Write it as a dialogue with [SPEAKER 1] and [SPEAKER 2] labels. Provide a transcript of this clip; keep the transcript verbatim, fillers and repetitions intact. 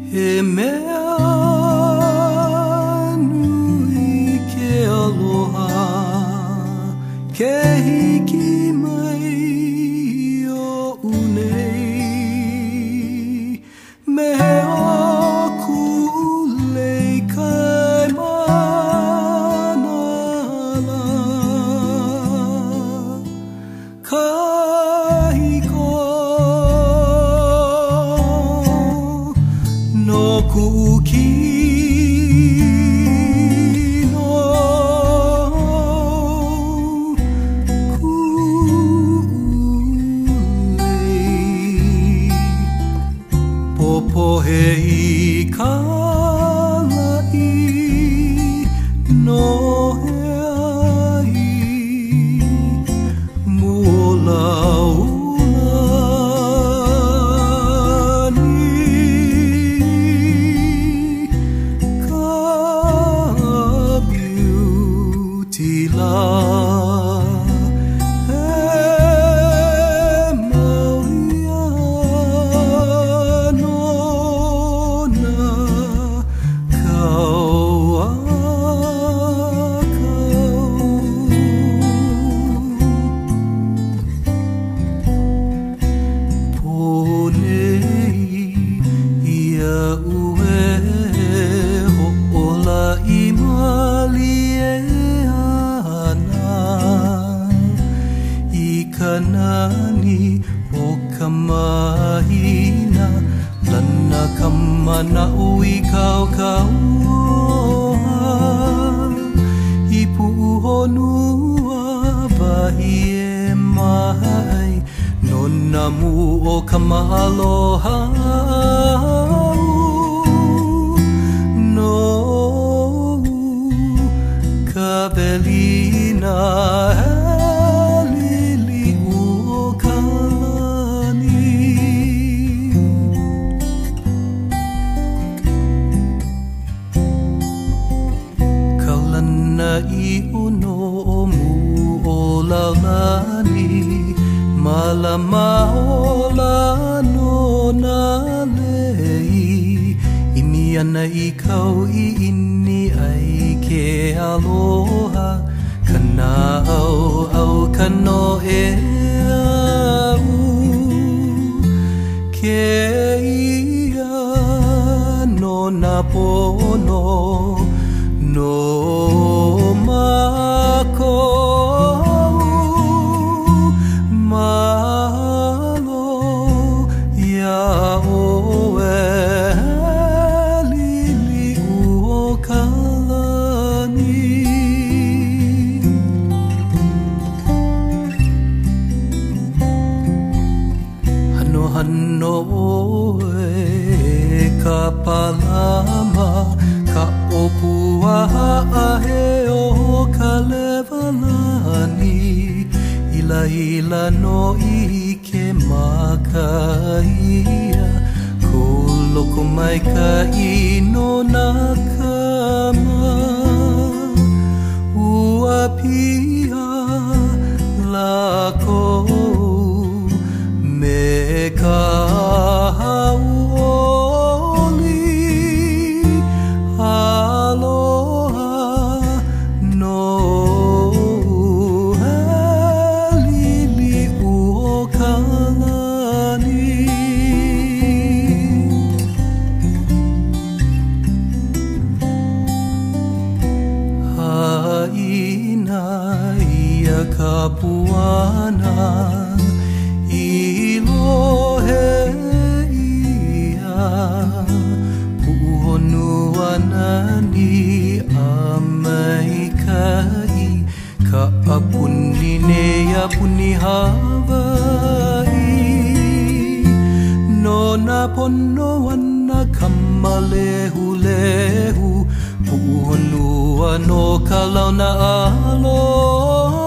[SPEAKER 1] He mea nui ke aloha, ke hiki mai o unei. Me he oku lei kai manala, kahiko no kukino kulei popohei kalai no heai muola Kanani o kamahina lana kamana ui kau kau i puhonua wahi e mai nona mu o kamaloha no kabelina i uno mu o laulani malama o lano na lei imi ana i kau i ini ai ke aloha kana au au kano e au ke ia no na pono no mako malo ya oe lili uo kalani hano hano oe kapalama ka opua ahe o kalewalani ila ila no i ke makaia ko loko mai ka ino na kama ua pia lako me ka kapuana ilohe ia puhonua nani amaikai ka apuni ne apuni Hawaii nona pono wana kamalehu lehu puhonua no kalauna aloha